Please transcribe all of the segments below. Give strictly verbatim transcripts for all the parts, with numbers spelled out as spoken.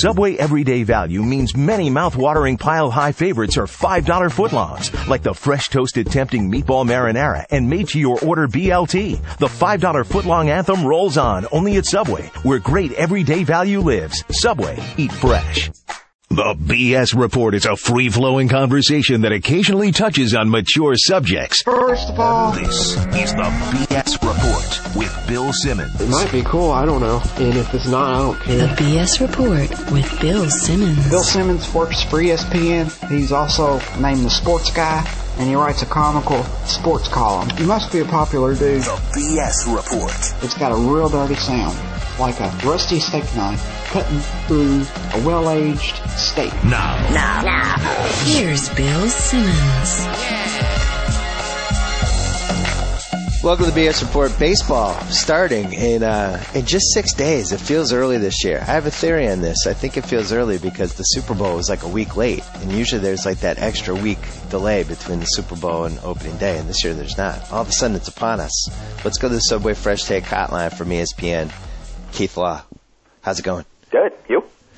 Subway Everyday Value means many mouth-watering pile-high favorites are five dollar footlongs, like the fresh toasted tempting meatball marinara and made-to-your-order B L T. The five dollar footlong anthem rolls on, only at Subway, where great everyday value lives. Subway, eat fresh. The B S Report is a free-flowing conversation that occasionally touches on mature subjects. First of all, this is the B S Report with Bill Simmons. It might be cool, I don't know. And if it's not, I don't care. The B S Report with Bill Simmons. Bill Simmons works for E S P N. He's also named the Sports Guy, and he writes a comical sports column. He must be a popular dude. The B S Report. It's got a real dirty sound, like a rusty steak knife cutting through a well-aged steak. Now. Now. Now. Here's Bill Simmons. Welcome to the B S Report. Baseball starting in uh, in just six days. It feels early this year. I have a theory on this. I think it feels early because the Super Bowl was like a week late, and usually there's like that extra week delay between the Super Bowl and opening day, and this year there's not. All of a sudden it's upon us. Let's go to the Subway Fresh Take Hotline from E S P N. Keith Law, how's it going? Good. You?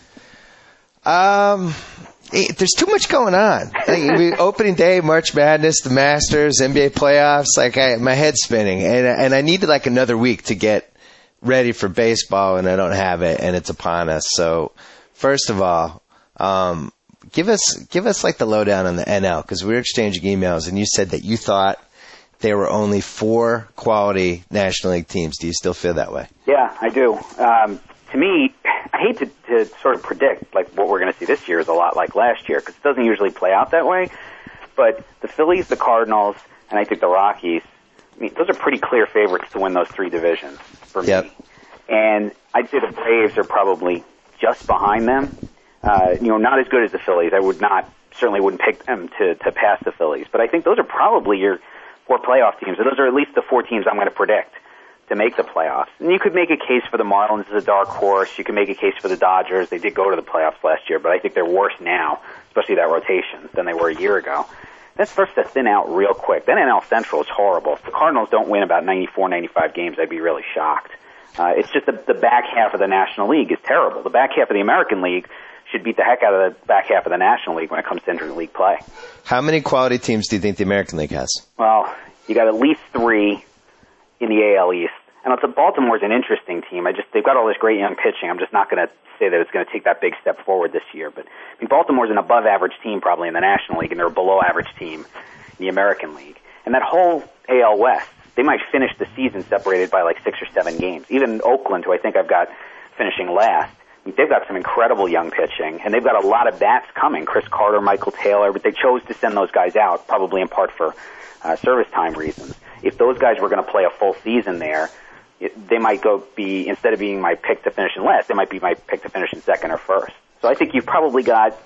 Um, it, there's too much going on. Like, we, opening day, March Madness, the Masters, N B A playoffs. Like I, my head's spinning, and and I needed like another week to get ready for baseball, and I don't have it, and it's upon us. So, first of all, um, give us give us like the lowdown on the N L, because we were exchanging emails, and you said that you thought there were only four quality National League teams. Do you still feel that way? Yeah, I do. Um, to me, I hate to, to sort of predict like what we're going to see this year is a lot like last year, because it doesn't usually play out that way. But the Phillies, the Cardinals, and I think the Rockies, I mean, those are pretty clear favorites to win those three divisions for Yep. me. And I'd say the Braves are probably just behind them. Uh, you know, not as good as the Phillies. I would not, certainly wouldn't pick them to, to pass the Phillies. But I think those are probably your four playoff teams. Those are at least the four teams I'm going to predict to make the playoffs. And you could make a case for the Marlins as a dark horse. You could make a case for the Dodgers. They did go to the playoffs last year, but I think they're worse now, especially that rotation, than they were a year ago. That starts to thin out real quick. Then N L Central is horrible. If the Cardinals don't win about ninety-four, ninety-five games, I'd be really shocked. Uh, it's just the, the back half of the National League is terrible. The back half of the American League should beat the heck out of the back half of the National League when it comes to interleague play. How many quality teams do you think the American League has? Well, you got at least three in the A L East. And it's, Baltimore's an interesting team. I just they've got all this great young pitching. I'm just not going to say that it's going to take that big step forward this year. But I mean, Baltimore's an above-average team probably in the National League, and they're a below-average team in the American League. And that whole A L West, they might finish the season separated by like six or seven games. Even Oakland, who I think I've got finishing last, I mean, they've got some incredible young pitching, and they've got a lot of bats coming. Chris Carter, Michael Taylor, but they chose to send those guys out, probably in part for uh, service time reasons. If those guys were going to play a full season there, it, they might go be, instead of being my pick to finish in last, they might be my pick to finish in second or first. So I think you've probably got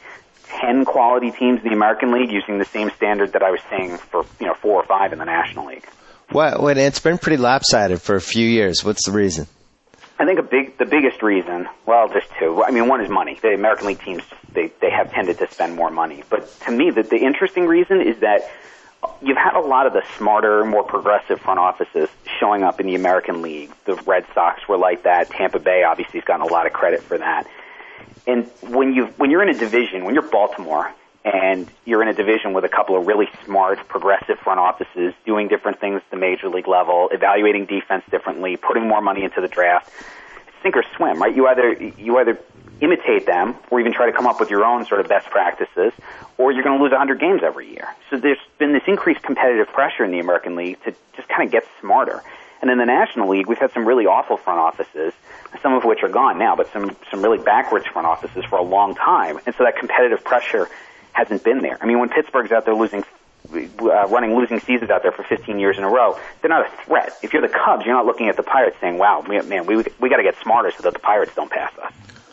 ten quality teams in the American League using the same standard that I was saying for, you know, four or five in the National League. Well, well, it's been pretty lopsided for a few years. What's the reason? I think a big, the biggest reason, well, there's two. I mean, one is money. The American League teams, they, they have tended to spend more money. But to me, the, the interesting reason is that you've had a lot of the smarter, more progressive front offices showing up in the American League. The Red Sox were like that. Tampa Bay obviously has gotten a lot of credit for that. And when you when you're in a division, when you're Baltimore, and you're in a division with a couple of really smart, progressive front offices doing different things at the major league level, evaluating defense differently, putting more money into the draft, sink or swim, right? You either you either imitate them or even try to come up with your own sort of best practices, or you're going to lose one hundred games every year. So there's been this increased competitive pressure in the American League to just kind of get smarter. And in the National League, we've had some really awful front offices, some of which are gone now, but some, some really backwards front offices for a long time. And so that competitive pressure hasn't been there. I mean, when Pittsburgh's out there losing, uh, running losing seasons out there for fifteen years in a row, they're not a threat. If you're the Cubs, you're not looking at the Pirates saying, wow, man, we, we got to get smarter so that the Pirates don't pass us.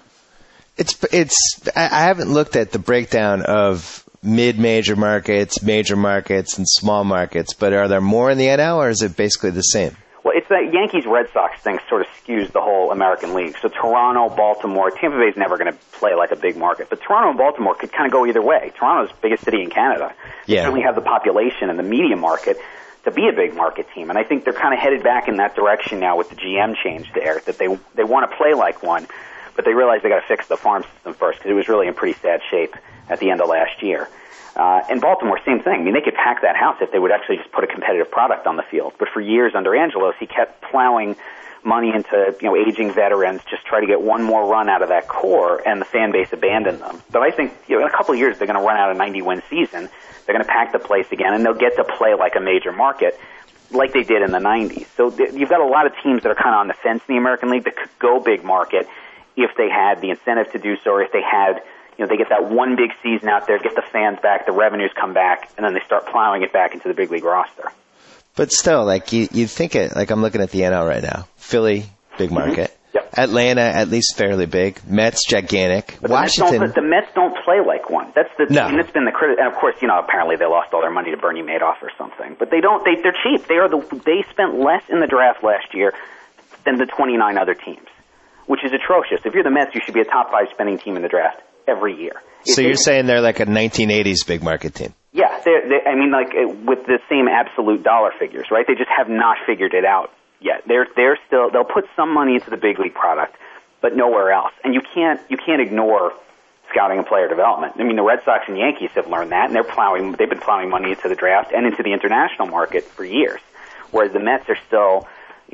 It's, it's, I haven't looked at the breakdown of mid-major markets, major markets, and small markets, but are there more in the N L, or is it basically the same? Well, it's that Yankees-Red Sox thing sort of skews the whole American League. So Toronto, Baltimore, Tampa Bay's never going to play like a big market, but Toronto and Baltimore could kind of go either way. Toronto's the biggest city in Canada. They Yeah. certainly have the population and the media market to be a big market team, and I think they're kind of headed back in that direction now with the G M change there, that they they want to play like one. but they realized they got to fix the farm system first because it was really in pretty sad shape at the end of last year. Uh, and Baltimore, same thing. I mean, they could pack that house if they would actually just put a competitive product on the field. But for years under Angelos, he kept plowing money into, you know, aging veterans, just try to get one more run out of that core, and the fan base abandoned them. But I think, you know, in a couple of years, they're going to run out a ninety-win season. They're going to pack the place again, and they'll get to play like a major market, like they did in the nineties. So th- you've got a lot of teams that are kind of on the fence in the American League that could go big market if they had the incentive to do so, or if they had, you know, they get that one big season out there, get the fans back, the revenues come back, and then they start plowing it back into the big league roster. But still, like, you, you think it, like, I'm looking at the N L right now. Philly, big market. Mm-hmm. Yep. Atlanta, at least fairly big. Mets, gigantic. But Washington. The Mets, don't, the Mets don't play like one. That's the, no. and it's been the criti- and of course, you know, apparently they lost all their money to Bernie Madoff or something. But they don't, they, they're cheap. They are the, they spent less in the draft last year than the twenty-nine other teams, which is atrocious. If you're the Mets, you should be a top five spending team in the draft every year. If So they, you're saying they're like a nineteen eighties big market team? Yeah, they're, they, I mean, like, with the same absolute dollar figures, right? They just have not figured it out yet. They're, they're still, they'll put some money into the big league product, but nowhere else. And you can't, you can't ignore scouting and player development. I mean, the Red Sox and Yankees have learned that, and they're plowing, they've been plowing money into the draft and into the international market for years. Whereas the Mets are still,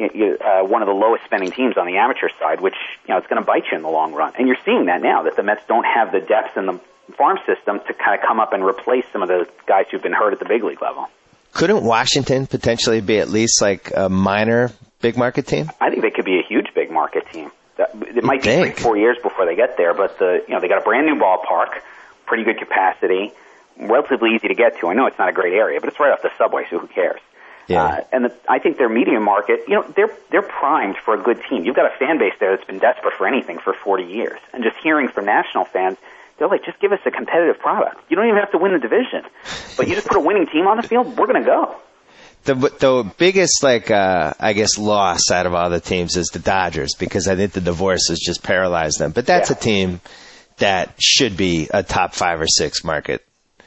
uh, one of the lowest spending teams on the amateur side, which, you know, it's going to bite you in the long run. And you're seeing that now, that the Mets don't have the depth in the farm system to kind of come up and replace some of the guys who've been hurt at the big league level. Couldn't Washington potentially be at least like a minor big market team? I think they could be a huge big market team. It might be think? three, four years before they get there, but the, you know, they got a brand new ballpark, pretty good capacity, relatively easy to get to. I know it's not a great area, but it's right off the subway, so who cares? Yeah. Uh, and the, I think their medium market, you know, they're they're primed for a good team. You've got a fan base there that's been desperate for anything for forty years, and just hearing from national fans, they're like, just give us a competitive product. You don't even have to win the division, but you just put a winning team on the field, we're going to go. The the biggest, like, uh, I guess, loss out of all the teams is the Dodgers, because I think the divorce has just paralyzed them. But that's yeah. a team that should be a top five or six market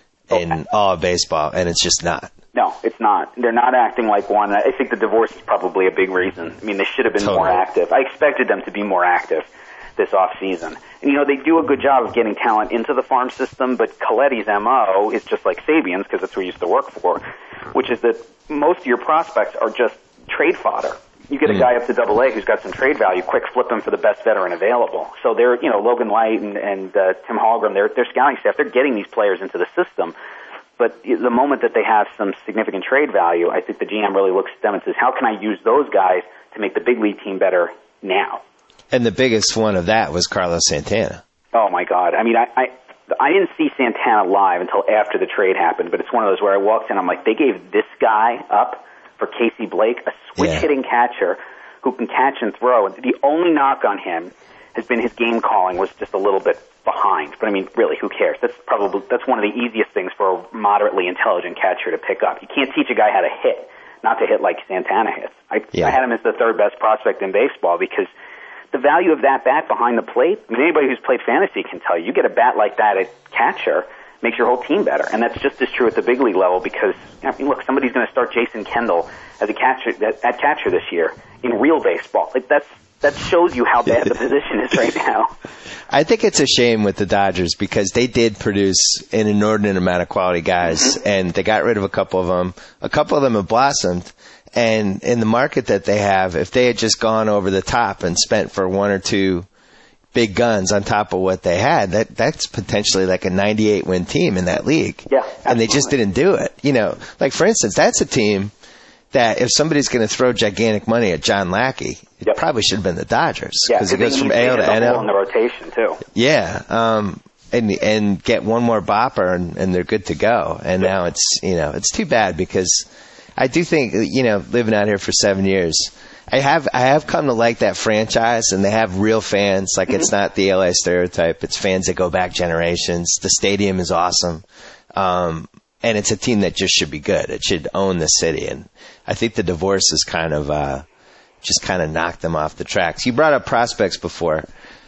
in okay. all of baseball, and it's just not. No, it's not. They're not acting like one. I think the divorce is probably a big reason. I mean, they should have been Totally. more active. I expected them to be more active this off season. And, you know, they do a good job of getting talent into the farm system, but Coletti's M O is just like Sabian's, because that's who he used to work for, which is that most of your prospects are just trade fodder. You get a guy up to double A who's got some trade value, quick flip him for the best veteran available. So they're, you know, Logan Light and, and uh, Tim Hallgrim, their their scouting staff, they're getting these players into the system. But the moment that they have some significant trade value, I think the G M really looks at them and says, how can I use those guys to make the big league team better now? And the biggest one of that was Carlos Santana. Oh, my God. I mean, I, I I didn't see Santana live until after the trade happened, but it's one of those where I walked in, I'm like, they gave this guy up for Casey Blake, a switch-hitting yeah. catcher who can catch and throw. And the only knock on him has been his game calling was just a little bit behind. But, I mean, really, who cares? That's probably that's one of the easiest things for a moderately intelligent catcher to pick up. You can't teach a guy how to hit, not to hit like Santana hits. I, yeah. I had him as the third best prospect in baseball because the value of that bat behind the plate, I mean, anybody who's played fantasy can tell you, you get a bat like that at catcher, makes your whole team better. And that's just as true at the big league level because, I mean, look, somebody's going to start Jason Kendall as a catcher, at catcher this year in real baseball. Like, that's, that shows you how bad the position is right now. I think it's a shame with the Dodgers because they did produce an inordinate amount of quality guys, mm-hmm. and they got rid of a couple of them. A couple of them have blossomed. And in the market that they have, if they had just gone over the top and spent for one or two big guns on top of what they had, that that's potentially like a ninety-eight win team in that league. Yeah, absolutely. And they just didn't do it. You know, like, for instance, that's a team that if somebody's going to throw gigantic money at John Lackey, it yep. probably should have been the Dodgers. Because yeah, it goes from A L to N L. In the rotation, too. Yeah. Um, and and get one more bopper, and, and they're good to go. And yep. now it's, you know, it's too bad because I do think, you know, living out here for seven years, I have I have come to like that franchise, and they have real fans. Like, mm-hmm. it's not the L A stereotype. It's fans that go back generations. The stadium is awesome. Um, and it's a team that just should be good. It should own the city. And I think the divorce has kind of uh, just kind of knocked them off the tracks. You brought up prospects before.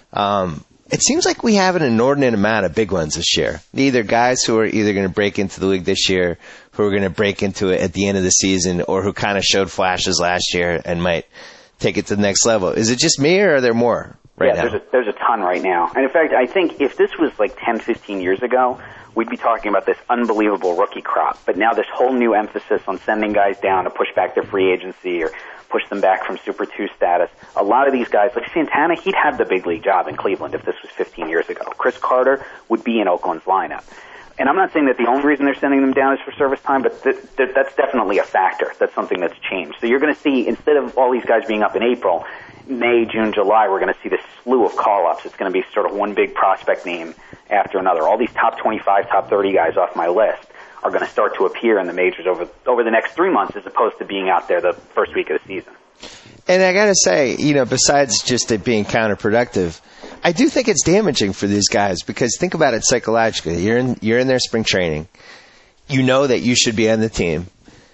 Um, it seems like we have an inordinate amount of big ones this year. Either guys who are either going to break into the league this year, who are going to break into it at the end of the season, or who kind of showed flashes last year and might take it to the next level. Is it just me, or are there more? right yeah, now. there's a, there's a ton right now. And in fact, I think if this was like ten, fifteen years ago, we'd be talking about this unbelievable rookie crop. But now this whole new emphasis on sending guys down to push back their free agency or push them back from Super two status. A lot of these guys, like Santana, he'd have the big league job in Cleveland if this was fifteen years ago. Chris Carter would be in Oakland's lineup. And I'm not saying that the only reason they're sending them down is for service time, but th- th- that's definitely a factor. That's something that's changed. So you're going to see, instead of all these guys being up in April, May, June, July, we're going to see this slew of call-ups. It's going to be sort of one big prospect name after another. All these top twenty-five, top thirty guys off my list are going to start to appear in the majors over over the next three months as opposed to being out there the first week of the season. And I got to say, you know, besides just it being counterproductive, I do think it's damaging for these guys because think about it psychologically. You're in, you're in their spring training. You know that you should be on the team.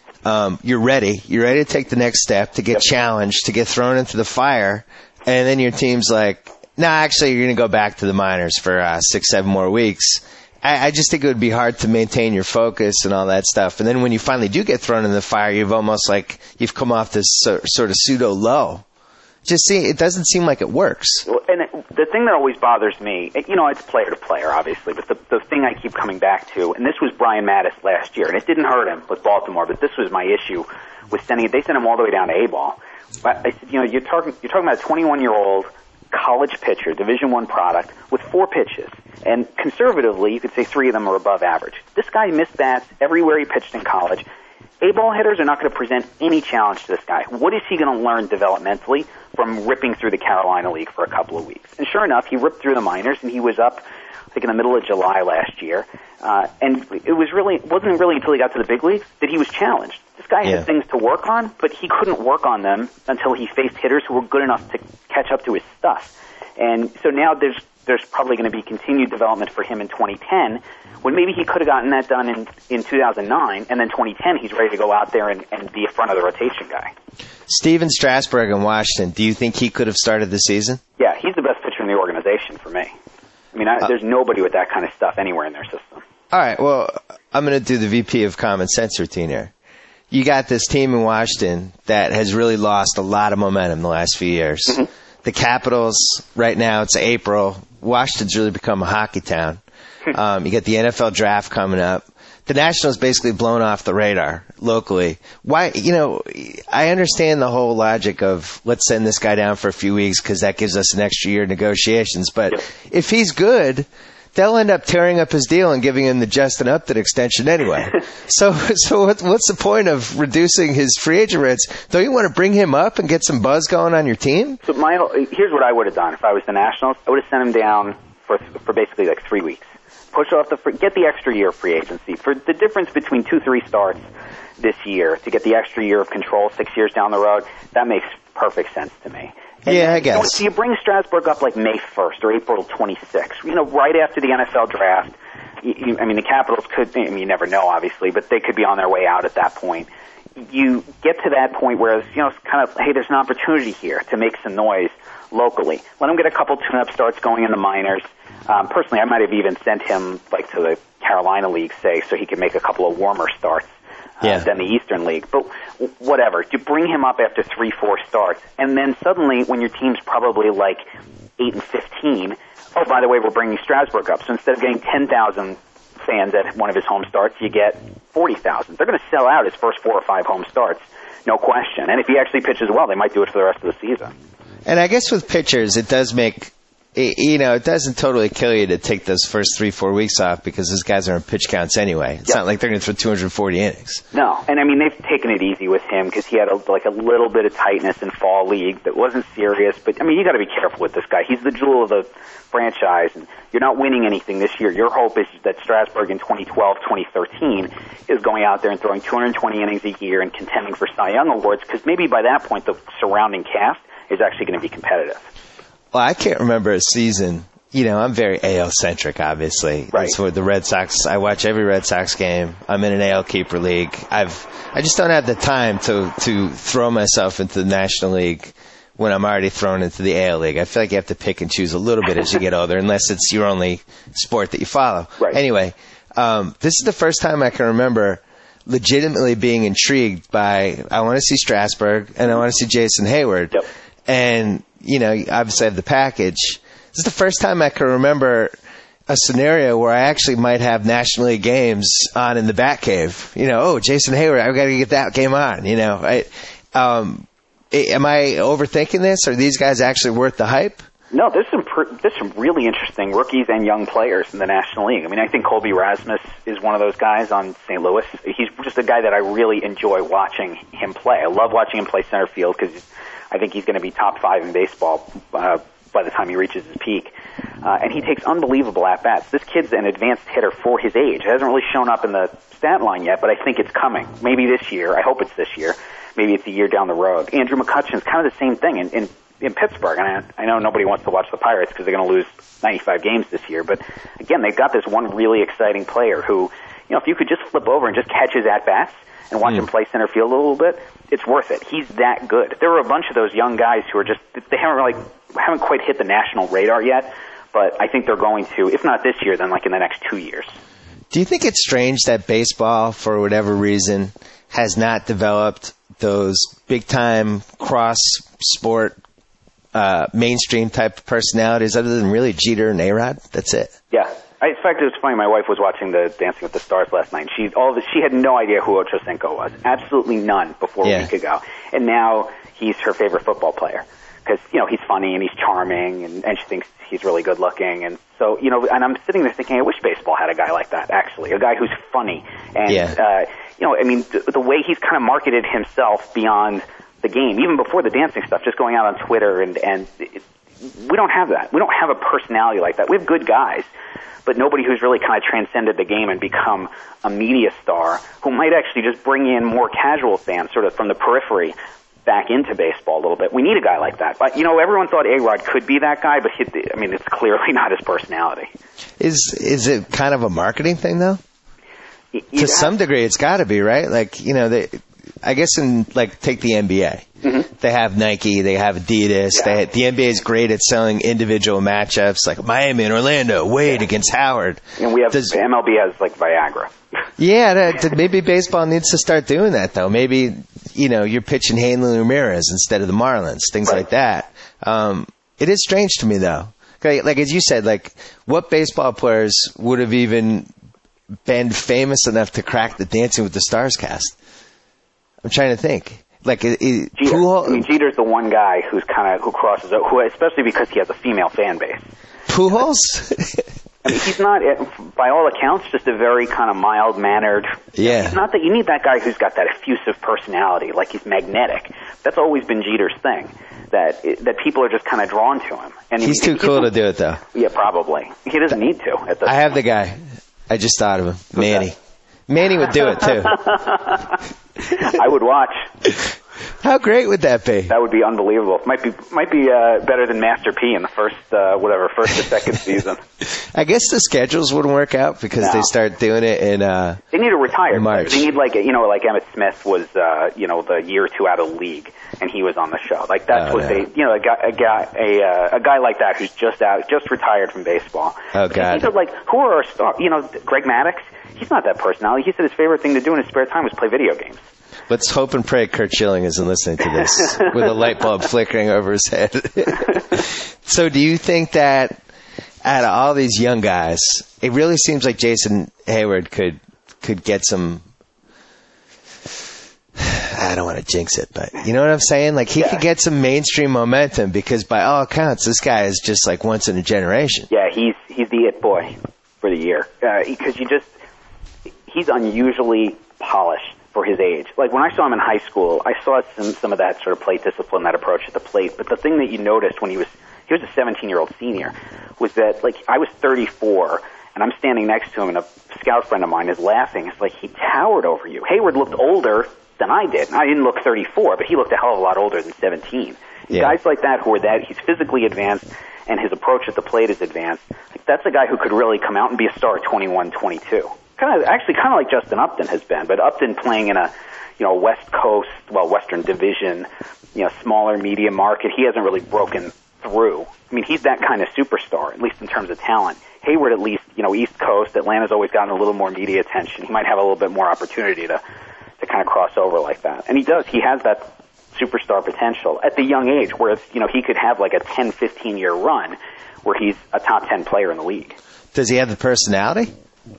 Um, you're ready. You're ready to take the next step, to get yep. challenged, to get thrown into the fire. And then your team's like, no, nah, actually, you're going to go back to the minors for uh, six, seven more weeks. I, I just think it would be hard to maintain your focus and all that stuff. And then when you finally do get thrown in the fire, you've almost like you've come off this so, sort of pseudo low. Just see, it doesn't seem like it works. And it, the thing that always bothers me, you know, it's player to player, obviously, but the, the thing I keep coming back to, and this was Brian Mattis last year, and it didn't hurt him with Baltimore, but this was my issue with sending it. They sent him all the way down to A-ball. But I said, you know, you're talking, you're talking about a twenty-one-year-old college pitcher, Division One product, with four pitches. And conservatively, you could say three of them are above average. This guy missed bats everywhere he pitched in college. A-ball hitters are not going to present any challenge to this guy. What is he going to learn developmentally from ripping through the Carolina League for a couple of weeks? And sure enough, he ripped through the minors, and he was up, I think, in the middle of July last year. Uh, and it was really, it wasn't really until he got to the big leagues that he was challenged. This guy yeah. had things to work on, but he couldn't work on them until he faced hitters who were good enough to catch up to his stuff. And so now there's there's probably going to be continued development for him in twenty ten, when maybe he could have gotten that done in, in two thousand nine, and then twenty ten he's ready to go out there and, and be a front of the rotation guy. Steven Strasburg in Washington, do you think he could have started the season? Yeah, he's the best pitcher in the organization for me. I mean, I, uh, there's nobody with that kind of stuff anywhere in their system. All right, well, I'm going to do the V P of Common Sense routine here. You got this team in Washington that has really lost a lot of momentum the last few years. Mm-hmm. The Capitals, right now, it's April. Washington's really become a hockey town. Um, you get the N F L draft coming up. The Nationals basically blown off the radar locally. Why, you know, I understand the whole logic of let's send this guy down for a few weeks because that gives us an extra year of negotiations. But yep. if he's good, they'll end up tearing up his deal and giving him the Justin Upton extension anyway. so, so what, what's the point of reducing his free agent rates? Don't you want to bring him up and get some buzz going on your team? So my, here's what I would have done if I was the Nationals. I would have sent him down for for basically like three weeks. Push off the get the extra year of free agency for the difference between two, three starts this year to get the extra year of control six years down the road. That makes perfect sense to me. And yeah, then, I guess. You know, so you bring Strasburg up like May first or April twenty-sixth, you know, right after the N F L draft. You, you, I mean, the Capitals could, I mean, you never know, obviously, but they could be on their way out at that point. You get to that point where, you know, it's kind of, hey, there's an opportunity here to make some noise locally. Let them get a couple tune-up starts going in the minors. Um, personally, I might have even sent him like to the Carolina League, say, so he could make a couple of warmer starts uh, yeah. than the Eastern League. But w- whatever. You bring him up after three, four starts, and then suddenly when your team's probably like eight and fifteen, oh, by the way, we're bringing Strasburg up. So instead of getting ten thousand fans at one of his home starts, you get forty thousand. They're going to sell out his first four or five home starts, no question. And if he actually pitches well, they might do it for the rest of the season. And I guess with pitchers, it does make, you know, it doesn't totally kill you to take those first three, four weeks off because those guys are in pitch counts anyway. It's yep. not like they're going to throw two hundred forty innings. No, and I mean, they've taken it easy with him because he had a, like a little bit of tightness in fall league that wasn't serious. But I mean, you got to be careful with this guy. He's the jewel of the franchise, and you're not winning anything this year. Your hope is that Strasburg in twenty twelve, twenty thirteen is going out there and throwing two hundred twenty innings a year and contending for Cy Young awards because maybe by that point the surrounding cast is actually going to be competitive. Well, I can't remember a season. You know, I'm very A L-centric, obviously. Right. That's what the Red Sox, I watch every Red Sox game. I'm in an A L keeper league. I've, I just don't have the time to, to throw myself into the National League when I'm already thrown into the A L League. I feel like you have to pick and choose a little bit as you get older, unless it's your only sport that you follow. Right. Anyway, um, this is the first time I can remember legitimately being intrigued by, I want to see Strasburg and I want to see Jason Hayward. Yep. And you know, obviously I have the package. This is the first time I can remember a scenario where I actually might have National League games on in the Batcave. You know, oh, Jason Hayward, I've got to get that game on. You know, I, um, am I overthinking this? Are these guys actually worth the hype? No, there's some pr- there's some really interesting rookies and young players in the National League. I mean, I think Colby Rasmus is one of those guys on Saint Louis. He's just a guy that I really enjoy watching him play. I love watching him play center field because I think he's going to be top five in baseball uh, by the time he reaches his peak. Uh, and he takes unbelievable at-bats. This kid's an advanced hitter for his age. It hasn't really shown up in the stat line yet, but I think it's coming. Maybe this year. I hope it's this year. Maybe it's a year down the road. Andrew McCutcheon's kind of the same thing in, in, in Pittsburgh. And I, I know nobody wants to watch the Pirates because they're going to lose ninety-five games this year. But, again, they've got this one really exciting player who, you know, if you could just flip over and just catch his at-bats and watch mm. him play center field a little bit, it's worth it. He's that good. There were a bunch of those young guys who are just, they haven't really, haven't quite hit the national radar yet. But I think they're going to, if not this year, then like in the next two years. Do you think it's strange that baseball, for whatever reason, has not developed those big-time cross-sport, uh, mainstream type of personalities other than really Jeter and A-Rod? That's it. Yeah. I, in fact, it was funny. My wife was watching the Dancing with the Stars last night. She all the, she had no idea who Ocho Cinco was. Absolutely none before yeah. a week ago. And now he's her favorite football player. Because, you know, he's funny and he's charming and, and she thinks he's really good looking. And so, you know, and I'm sitting there thinking, I wish baseball had a guy like that, actually. A guy who's funny. And, yeah. uh, you know, I mean, the, the way he's kind of marketed himself beyond the game, even before the dancing stuff, just going out on Twitter and, and it, we don't have that. We don't have a personality like that. We have good guys, but nobody who's really kind of transcended the game and become a media star who might actually just bring in more casual fans sort of from the periphery back into baseball a little bit. We need a guy like that. But, you know, everyone thought A-Rod could be that guy, but he, I mean, it's clearly not his personality. Is is it kind of a marketing thing, though? It, to it some has, degree, it's got to be, right? Like, you know, they, I guess in, like, take the N B A. Mm-hmm. They have Nike, they have Adidas. Yeah. They, the N B A is great at selling individual matchups, like Miami and Orlando, Wade yeah. against Howard. And we have, Does, M L B has, like, Viagra. Yeah, that, maybe baseball needs to start doing that, though. Maybe, you know, you're pitching Hanley Ramirez instead of the Marlins, things right. like that. Um, it is strange to me, though. Like, like, as you said, like, what baseball players would have even been famous enough to crack the Dancing with the Stars cast? I'm trying to think. Like, it, it, Jeter. Pujol, I mean, Jeter's the one guy who's kind of who crosses, who especially because he has a female fan base. Pujols? I mean, he's not, by all accounts, just a very kind of mild-mannered. Yeah. It's not that you need that guy who's got that effusive personality, like he's magnetic. That's always been Jeter's thing, that that people are just kind of drawn to him. And he's he, too he, cool he, to do it, though. Yeah, probably. He doesn't need to. At this I have point. the guy. I just thought of him. Who's Manny. that? Manny would do it, too. I would watch. How great would that be? That would be unbelievable. Might be might be uh, better than Master P in the first uh, whatever first or second season. I guess the schedules wouldn't work out because no. they start doing it in. Uh, they need to retire. March. They need like a, you know like Emmitt Smith was uh, you know the year or two out of the league and he was on the show. Like that's oh, what no. they you know a guy a guy a, uh, a guy like that who's just out just retired from baseball. Oh God! These are like who are our stars? You know Greg Maddux. He's not that personality. He said his favorite thing to do in his spare time was play video games. Let's hope and pray Kurt Schilling isn't listening to this with a light bulb flickering over his head. So do you think that out of all these young guys, it really seems like Jason Hayward could could get some, I don't want to jinx it, but you know what I'm saying? Like he yeah. could get some mainstream momentum because by all accounts, this guy is just like once in a generation. Yeah, he's he's the it boy for the year. Uh, because you just, he's unusually polished for his age. Like when I saw him in high school, I saw some some of that sort of plate discipline, that approach at the plate. But the thing that you noticed when he was he was a seventeen-year-old senior was that like I was thirty-four and I'm standing next to him and a scout friend of mine is laughing. It's like he towered over you. Hayward looked older than I did. I didn't look thirty-four, but he looked a hell of a lot older than seventeen. Yeah. Guys like that who are that he's physically advanced and his approach at the plate is advanced. Like that's a guy who could really come out and be a star at twenty-one, twenty-two. Kind of, actually, kind of like Justin Upton has been, but Upton playing in a, you know, West Coast, well, Western Division, you know, smaller media market. He hasn't really broken through. I mean, he's that kind of superstar, at least in terms of talent. Hayward, at least, you know, East Coast. Atlanta's always gotten a little more media attention. He might have a little bit more opportunity to, to kind of cross over like that, and he does. He has that superstar potential at the young age where it's, you know, he could have like a ten, fifteen year run where he's a top ten player in the league. Does he have the personality?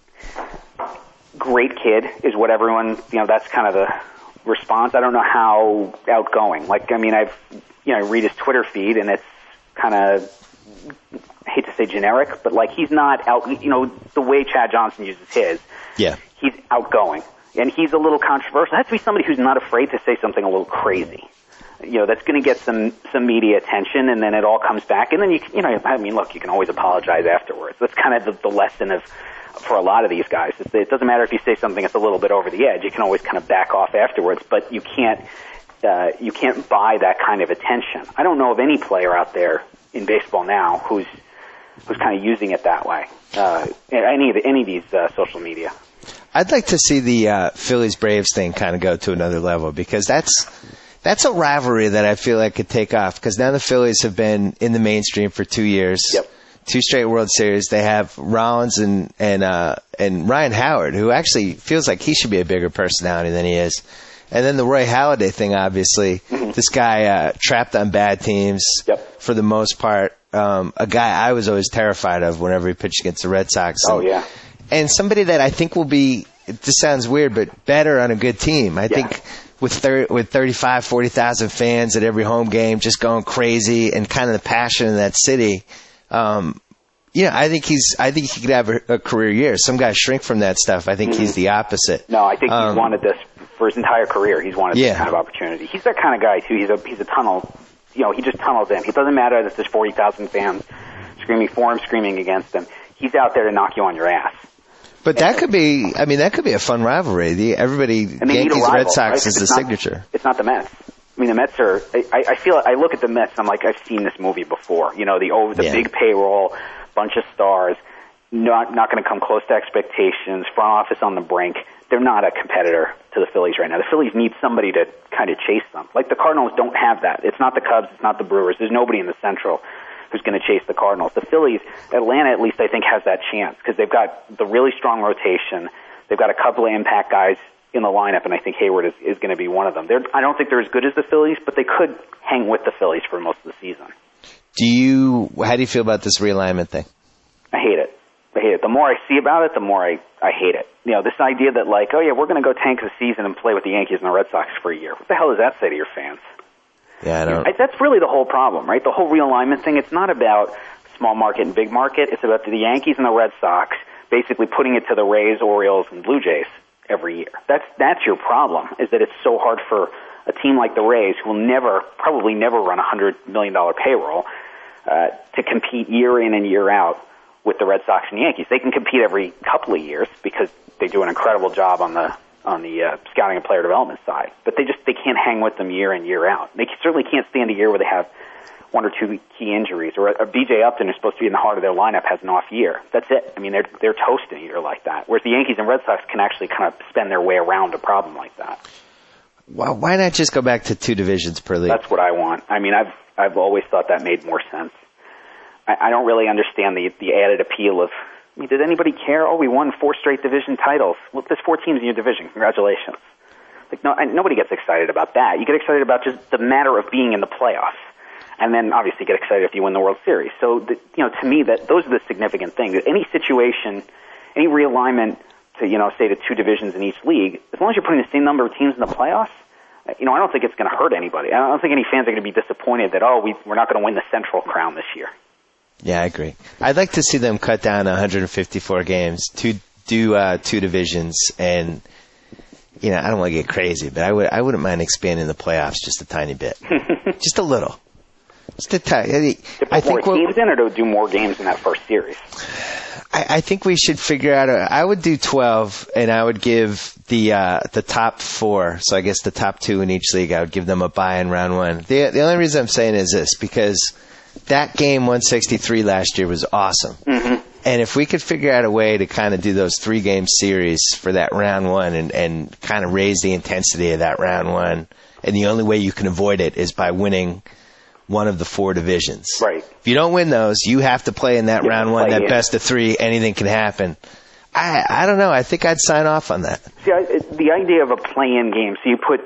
Great kid is what everyone, you know, that's kind of the response. I don't know how outgoing. Like, I mean, I've, you know, I read his Twitter feed and it's kind of, I hate to say generic, but like he's not out, you know, the way Chad Johnson uses his. Yeah. He's outgoing. And he's a little controversial. It has to be somebody who's not afraid to say something a little crazy. You know, that's going to get some, some media attention, and then it all comes back. And then, you you know, I mean, look, you can always apologize afterwards. That's kind of the, the lesson of, for a lot of these guys. It doesn't matter if you say something that's a little bit over the edge. You can always kind of back off afterwards, but you can't, uh, you can't buy that kind of attention. I don't know of any player out there in baseball now who's, who's kind of using it that way. Uh, any of the, any of these, uh, social media. I'd like to see the uh, Phillies-Braves thing kind of go to another level because that's that's a rivalry that I feel like could take off because now the Phillies have been in the mainstream for two years, yep. two straight World Series. They have Rollins and and uh, and Ryan Howard, who actually feels like he should be a bigger personality than he is. And then the Roy Halladay thing, obviously, mm-hmm. this guy uh, trapped on bad teams yep. for the most part. Um, a guy I was always terrified of whenever he pitched against the Red Sox. Oh, and, yeah. And somebody that I think will be, this sounds weird, but better on a good team. I yeah. think with thir- with thirty-five, forty thousand fans at every home game just going crazy and kind of the passion in that city, um, you know, I think he's, I think he could have a, a career year. Some guys shrink from that stuff. I think mm-hmm. he's the opposite. No, I think um, he's wanted this for his entire career. He's wanted yeah. this kind of opportunity. He's that kind of guy, too. He's a, he's a tunnel, you know, he just tunnels in. It doesn't matter that there's forty thousand fans screaming for him, screaming against him. He's out there to knock you on your ass. But that could be, I mean, that could be a fun rivalry. The, everybody, Yankees, rival, Red Sox right? is the it's not, signature. It's not the Mets. I mean, the Mets are, I, I feel, I look at the Mets and I'm like, I've seen this movie before. You know, the over, the yeah. big payroll, bunch of stars, not, not going to come close to expectations, front office on the brink. They're not a competitor to the Phillies right now. The Phillies need somebody to kind of chase them. Like the Cardinals don't have that. It's not the Cubs, it's not the Brewers. There's nobody in the Central who's going to chase the Cardinals. The Phillies, Atlanta at least I think has that chance because they've got the really strong rotation. They've got a couple of impact guys in the lineup, and I think Hayward is, is going to be one of them. They're, I don't think they're as good as the Phillies, but they could hang with the Phillies for most of the season. Do you, how do you feel about this realignment thing? I hate it. I hate it. The more I see about it, the more I, I hate it. You know, this idea that like, oh yeah, we're going to go tank the season and play with the Yankees and the Red Sox for a year. What the hell does that say to your fans? Yeah, I don't. That's really the whole problem, right? The whole realignment thing, it's not about small market and big market. It's about the Yankees and the Red Sox basically putting it to the Rays, Orioles, and Blue Jays every year. That's that's your problem, is that it's so hard for a team like the Rays, who will never, probably never run a one hundred million dollars payroll, uh, to compete year in and year out with the Red Sox and Yankees. They can compete every couple of years because they do an incredible job on the on the uh, scouting and player development side, but they just they can't hang with them year in, year out. They certainly can't stand a year where they have one or two key injuries, or a B J Upton, who's supposed to be in the heart of their lineup, has an off year. That's it. I mean, they're they're toasting a year like that, whereas the Yankees and Red Sox can actually kind of spend their way around a problem like that. Well, why not just go back to two divisions per league? That's what I want. I mean, I've I've always thought that made more sense. I, I don't really understand the the added appeal of. I mean, did anybody care? Oh, we won four straight division titles. Look, there's four teams in your division. Congratulations. Like, no, nobody gets excited about that. You get excited about just the matter of being in the playoffs, and then obviously get excited if you win the World Series. So, the, you know, to me, that those are the significant things. Any situation, any realignment to, you know, say to two divisions in each league, as long as you're putting the same number of teams in the playoffs, you know, I don't think it's going to hurt anybody. I don't think any fans are going to be disappointed that, oh, we, we're not going to win the Central Crown this year. Yeah, I agree. I'd like to see them cut down one hundred fifty-four games to do uh, two divisions, and you know, I don't want to get crazy, but I would I wouldn't mind expanding the playoffs just a tiny bit, just a little, just a tiny. To put I think more teams in, or to do more games in that first series. I, I think we should figure out. A, I would do twelve, and I would give the uh, the top four. So I guess the top two in each league, I would give them a bye in round one. The the only reason I'm saying is this, because that game one sixty-three last year was awesome. Mm-hmm. And if we could figure out a way to kind of do those three-game series for that round one and, and kind of raise the intensity of that round one, and the only way you can avoid it is by winning one of the four divisions. Right. If you don't win those, you have to play in that you round one, that in. best of three, anything can happen. I I don't know. I think I'd sign off on that. See, I, the idea of a play-in game, so you put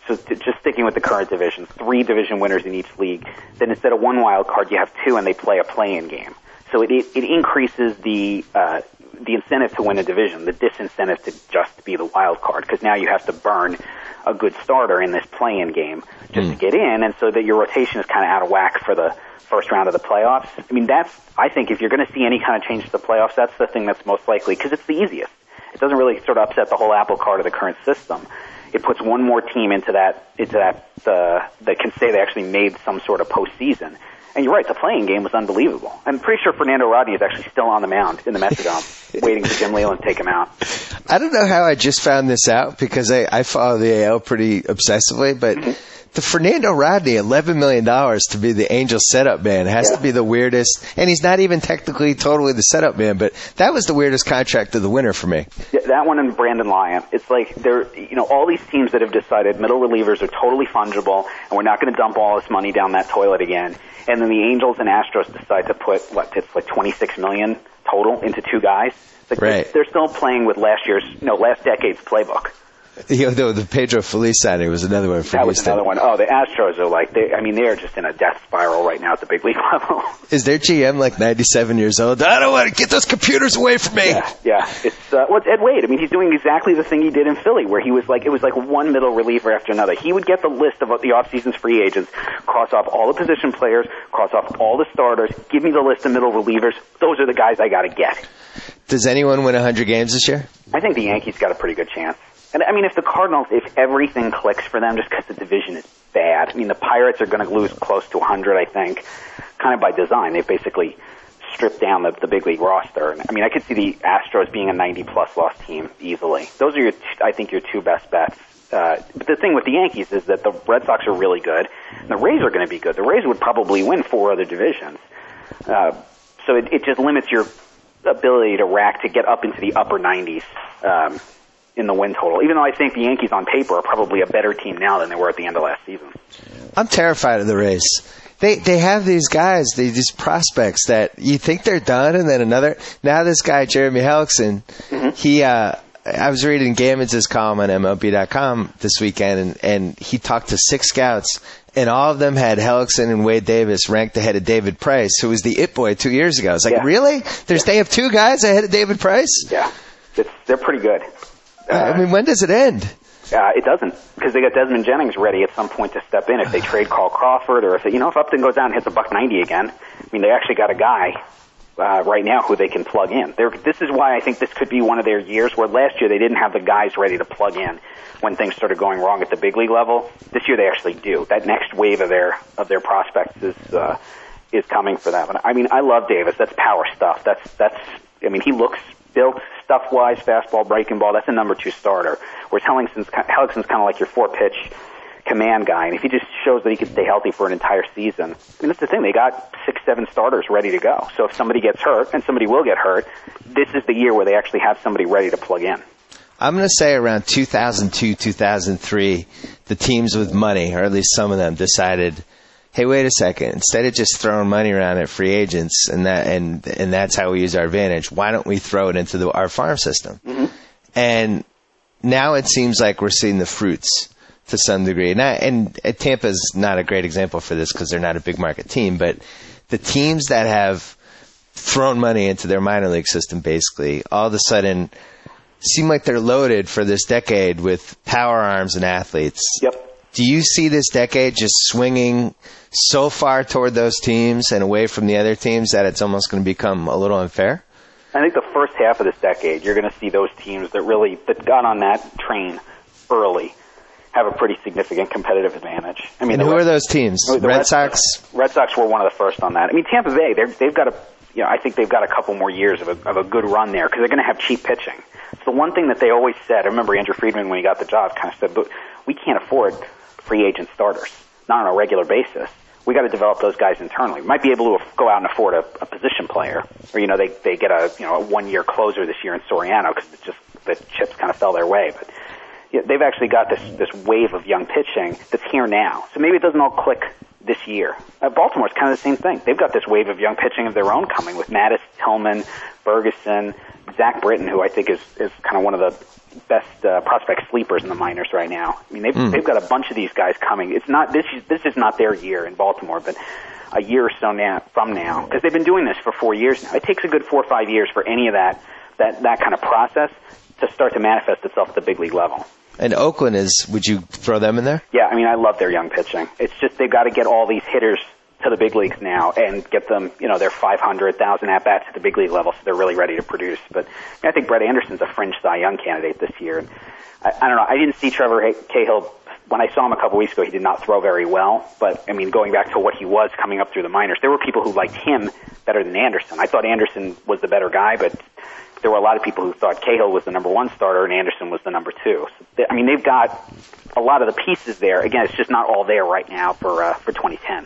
so to, just sticking with the current division, three division winners in each league, then instead of one wild card, you have two, and they play a play-in game. So it it, it increases the uh, the incentive to win a division, the disincentive to just be the wild card, because now you have to burn a good starter in this play-in game just mm. to get in, and so that your rotation is kind of out of whack for the first round of the playoffs. I mean, that's, I think if you're going to see any kind of change to the playoffs, that's the thing that's most likely, because it's the easiest. It doesn't really sort of upset the whole apple cart of the current system. It puts one more team into that, into that, uh, that can say they actually made some sort of postseason. And you're right, the playing game was unbelievable. I'm pretty sure Fernando Rodney is actually still on the mound in the Metrodome, waiting for Jim Leyland to take him out. I don't know how I just found this out, because I, I follow the A L pretty obsessively, but mm-hmm. the Fernando Rodney, eleven million dollars to be the Angels setup man, has yeah. to be the weirdest. And he's not even technically totally the setup man, but that was the weirdest contract of the winter for me. Yeah, that one and Brandon Lyon. It's like they're, you know, all these teams that have decided middle relievers are totally fungible, and we're not going to dump all this money down that toilet again. And then the Angels and Astros decide to put, what, it's like twenty-six million total into two guys. Like right. They're, they're still playing with last year's, no, last decade's playbook. You know, the Pedro Feliz signing was another one for That was Houston. another one. Oh, the Astros are like, they, I mean, they're just in a death spiral right now at the big league level. Is their G M like ninety-seven years old? I don't want to get those computers away from me. Yeah, yeah. It's, uh, well, it's Ed Wade. I mean, he's doing exactly the thing he did in Philly, where he was like, it was like one middle reliever after another. He would get the list of the offseason's free agents, cross off all the position players, cross off all the starters, give me the list of middle relievers. Those are the guys I got to get. Does anyone win one hundred games this year? I think the Yankees got a pretty good chance. And I mean, if the Cardinals, if everything clicks for them just because the division is bad, I mean, the Pirates are going to lose close to one hundred, I think, kind of by design. They've basically stripped down the, the big league roster. And, I mean, I could see the Astros being a ninety-plus loss team easily. Those are, your, I think, your two best bets. Uh, but the thing with the Yankees is that the Red Sox are really good, and the Rays are going to be good. The Rays would probably win four other divisions. Uh, so it, it just limits your ability to rack to get up into the upper nineties. Um, in the win total, even though I think the Yankees on paper are probably a better team now than they were at the end of last season. I'm terrified of the Rays. They they have these guys, these prospects that you think they're done, and then another. Now this guy, Jeremy Hellickson, mm-hmm. he, uh, I was reading Gammons' column on M L B dot com this weekend, and, and he talked to six scouts, and all of them had Hellickson and Wade Davis ranked ahead of David Price, who was the it boy two years ago. I was like, yeah. really? There's, yeah. They have two guys ahead of David Price? Yeah, it's, they're pretty good. Uh, I mean, when does it end? Uh, it doesn't, because they got Desmond Jennings ready at some point to step in if they trade Carl Crawford, or if, you know, if Upton goes down and hits a buck ninety again. I mean, they actually got a guy uh, right now who they can plug in. They're, this is why I think this could be one of their years, where last year they didn't have the guys ready to plug in when things started going wrong at the big league level. This year they actually do. That next wave of their of their prospects is uh, is coming for them. And I mean, I love Davis. That's power stuff. That's that's. I mean, he looks built stuff-wise, fastball, breaking ball. That's a number two starter. Whereas Hellickson's, Hellickson's kind of like your four-pitch command guy. And if he just shows that he can stay healthy for an entire season, I mean, that's the thing. They got six, seven starters ready to go. So if somebody gets hurt, and somebody will get hurt, this is the year where they actually have somebody ready to plug in. I'm going to say around two thousand two, two thousand three, the teams with money, or at least some of them, decided, hey, wait a second, instead of just throwing money around at free agents and that and and that's how we use our advantage, why don't we throw it into the, our farm system? Mm-hmm. And now it seems like we're seeing the fruits to some degree. And, I, and Tampa's not a great example for this because they're not a big market team, but the teams that have thrown money into their minor league system basically all of a sudden seem like they're loaded for this decade with power arms and athletes. Yep. Do you see this decade just swinging so far toward those teams and away from the other teams that it's almost going to become a little unfair? I think the first half of this decade, you're going to see those teams that really that got on that train early have a pretty significant competitive advantage. I mean, and who Red, are those teams? The Red, Red Sox? Red Sox were one of the first on that. I mean, Tampa Bay, they're, they've got a, you know, I think they've got a couple more years of a, of a good run there because they're going to have cheap pitching. It's the one thing that they always said. I remember Andrew Friedman, when he got the job, kind of said, but we can't afford free agent starters, not on a regular basis. We got to develop those guys internally. We might be able to go out and afford a, a position player, or you know, they they get a you know a one year closer this year in Soriano because it's just the chips kind of fell their way. But you know, they've actually got this this wave of young pitching that's here now. So maybe it doesn't all click this year. Uh, Baltimore's kind of the same thing. They've got this wave of young pitching of their own coming with Mattis, Tillman, Ferguson, Zach Britton, who I think is, is kind of one of the best uh, prospect sleepers in the minors right now. I mean, they've, mm. they've got a bunch of these guys coming. It's not this is, this is not their year in Baltimore, but a year or so now, from now, because they've been doing this for four years now. It takes a good four or five years for any of that that that kind of process to start to manifest itself at the big league level. And Oakland is, would you throw them in there? Yeah, I mean, I love their young pitching. It's just they've got to get all these hitters to the big leagues now and get them, you know, their five hundred thousand at-bats at the big league level so they're really ready to produce. But I think Brett Anderson's a fringe Cy Young candidate this year. And I, I don't know, I didn't see Trevor Cahill. When I saw him a couple weeks ago, he did not throw very well. But, I mean, going back to what he was coming up through the minors, there were people who liked him better than Anderson. I thought Anderson was the better guy, but there were a lot of people who thought Cahill was the number one starter and Anderson was the number two. So they, I mean, they've got a lot of the pieces there. Again, it's just not all there right now for uh, for twenty ten.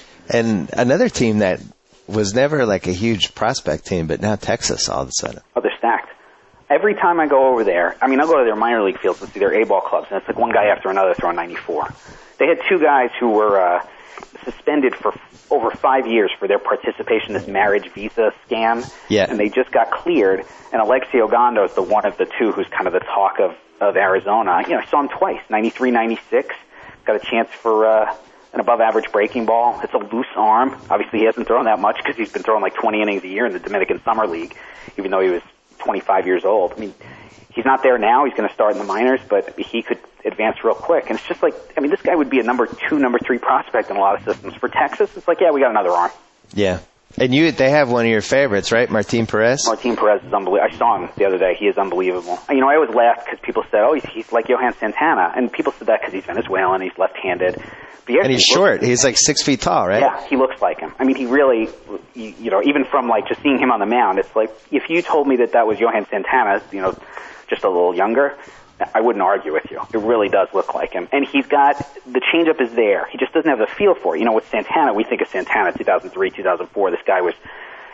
And another team that was never like a huge prospect team, but now Texas all of a sudden. Oh, they're stacked. Every time I go over there, I mean, I'll go to their minor league fields and see their A-ball clubs, and it's like one guy after another throwing ninety-four. They had two guys who were uh, suspended for over five years for their participation in this marriage visa scam. Yeah. And they just got cleared, and Alexi Ogando is the one of the two who's kind of the talk of, of Arizona. You know, I saw him twice, ninety-three, ninety-six. Got a chance for uh, an above-average breaking ball. It's a loose arm. Obviously, he hasn't thrown that much because he's been throwing like twenty innings a year in the Dominican Summer League, even though he was twenty-five years old. I mean, he's not there now. He's going to start in the minors, but he could advance real quick. And it's just like, I mean, this guy would be a number two, number three prospect in a lot of systems. For Texas, it's like, yeah, we got another arm. Yeah. And you, they have one of your favorites, right? Martin Perez? Martin Perez is unbelievable. I saw him the other day. He is unbelievable. You know, I always laughed because people said, oh, he's, he's like Johan Santana. And people said that because he's Venezuelan, he's left-handed. But and he's short. Looks, he's like six feet tall, right? Yeah, he looks like him. I mean, he really, you, you know, even from like just seeing him on the mound, it's like if you told me that that was Johan Santana, you know, just a little younger, I wouldn't argue with you. It really does look like him. And he's got, the changeup is there. He just doesn't have the feel for it. You know, with Santana, we think of Santana two thousand three, two thousand four. This guy was,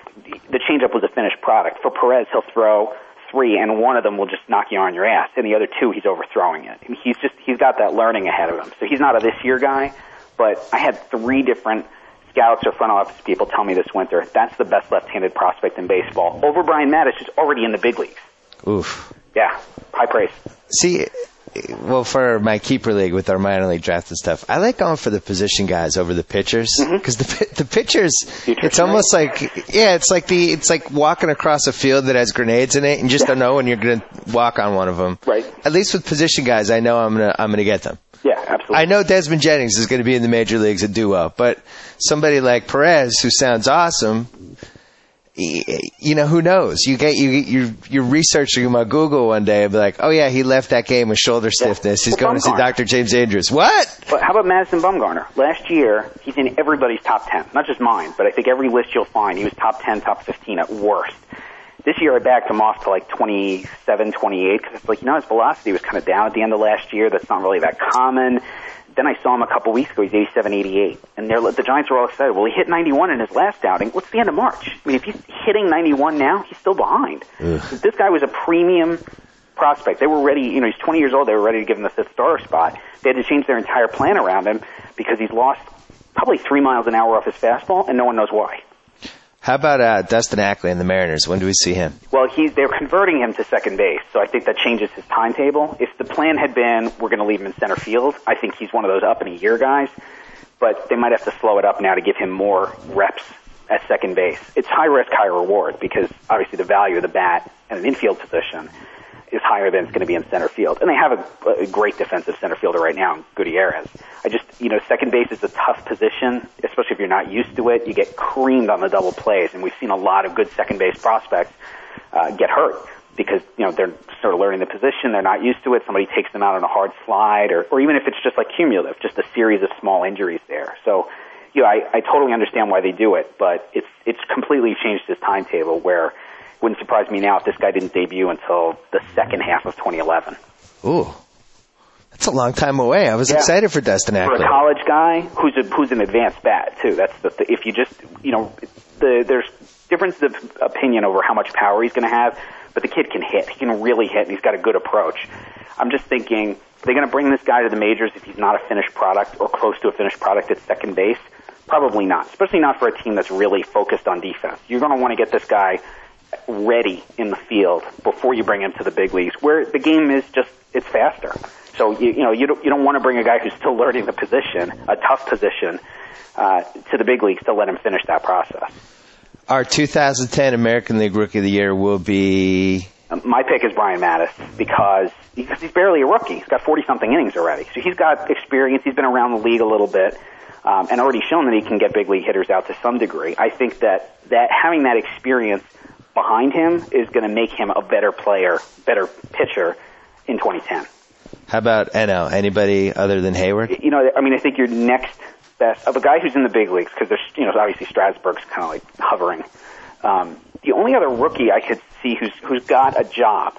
the changeup was a finished product. For Perez, he'll throw three, and one of them will just knock you on your ass. And the other two, he's overthrowing it. And he's just, he's got that learning ahead of him. So he's not a this-year guy, but I had three different scouts or front office people tell me this winter, that's the best left-handed prospect in baseball. Over Brian Matusz, who's already in the big leagues. Oof. Yeah, high praise. See, well, for my keeper league with our minor league draft and stuff, I like going for the position guys over the pitchers because mm-hmm. the the pitchers, Future it's almost like yeah, it's like the it's like walking across a field that has grenades in it, and you just yeah. don't know when you're going to walk on one of them. Right. At least with position guys, I know I'm gonna I'm gonna get them. Yeah, absolutely. I know Desmond Jennings is going to be in the major leagues and do well, but somebody like Perez, who sounds awesome. You know, who knows? You get you you you're researching him on Google one day and be like, oh yeah, he left that game with shoulder stiffness. Yeah. He's well, going Bumgarner. to see Doctor James Andrews. What? But how about Madison Bumgarner? Last year, he's in everybody's top ten, not just mine, but I think every list you'll find, he was top ten, top fifteen at worst. This year, I backed him off to like twenty-seven, twenty-eight because it's like, you know, his velocity was kind of down at the end of last year. That's not really that common. Then I saw him a couple weeks ago. He's eighty-seven, eighty-eight. And they're, the Giants were all excited. Well, he hit ninety-one in his last outing. What's the end of March? I mean, if he's hitting ninety-one now, he's still behind. This guy was a premium prospect. They were ready, you know, he's twenty years old. They were ready to give him the fifth starter spot. They had to change their entire plan around him because he's lost probably three miles an hour off his fastball, and no one knows why. How about uh, Dustin Ackley and the Mariners? When do we see him? Well, he's, they're converting him to second base, so I think that changes his timetable. If the plan had been we're going to leave him in center field, I think he's one of those up-in-a-year guys, but they might have to slow it up now to give him more reps at second base. It's high risk, high reward, because obviously the value of the bat and an infield position is higher than it's going to be in center field. And they have a, a great defensive center fielder right now in Gutierrez. I just, you know, second base is a tough position, especially if you're not used to it. You get creamed on the double plays, and we've seen a lot of good second base prospects uh, get hurt because, you know, they're sort of learning the position. They're not used to it. Somebody takes them out on a hard slide, or, or even if it's just like cumulative, just a series of small injuries there. So, you know, I, I totally understand why they do it, but it's it's completely changed his timetable where it wouldn't surprise me now if this guy didn't debut until the second half of twenty eleven. Ooh. That's a long time away. I was yeah. excited for Dustin Ackley. For a college guy who's a, who's an advanced bat, too. That's the, the if you just, you know, the, there's difference of opinion over how much power he's going to have, but the kid can hit. He can really hit, and he's got a good approach. I'm just thinking, are they going to bring this guy to the majors if he's not a finished product or close to a finished product at second base? Probably not, especially not for a team that's really focused on defense. You're going to want to get this guy ready in the field before you bring him to the big leagues, where the game is just, it's faster. So, you, you know, you don't, you don't want to bring a guy who's still learning the position, a tough position, uh, to the big leagues to let him finish that process. Our two thousand ten American League Rookie of the Year will be... Um, my pick is Brian Mattis because, because he's barely a rookie. He's got forty-something innings already. So he's got experience. He's been around the league a little bit. Um, and already shown that he can get big league hitters out to some degree. I think that, that having that experience behind him is going to make him a better player, better pitcher in twenty ten. How about N L? Anybody other than Hayward? You know, I mean, I think your next best of a guy who's in the big leagues, because there's, you know, obviously Strasburg's kind of like hovering. Um, the only other rookie I could see who's who's got a job,